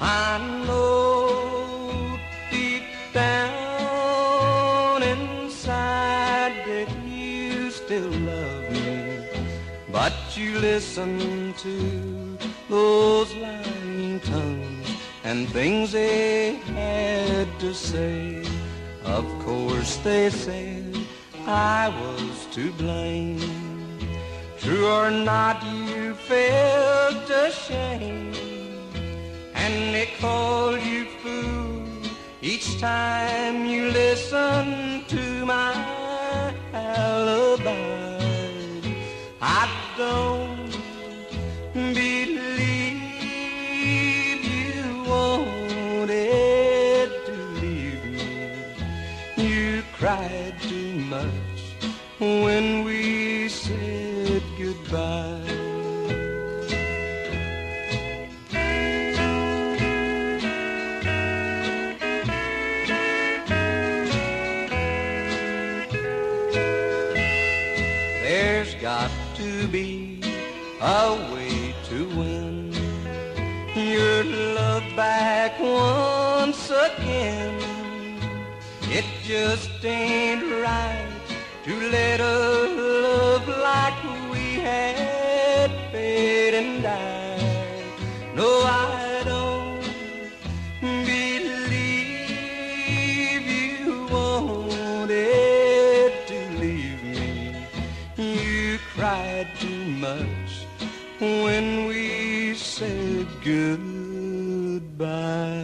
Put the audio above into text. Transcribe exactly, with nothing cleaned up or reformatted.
I know deep down inside that you still love me, but you listen to those lying tongues and things they had to say. Of course they said I was to blame. True or not, you felt ashamed, and they called you fool each time you listened to my alibi. I don't believe you wanted to leave me. You cried too much when we said goodbye. There's got to be a way to win your love back once again. It just ain't right to let a love like we had fade and die. No, I don't believe you wanted to leave me. You cried too much when we said goodbye.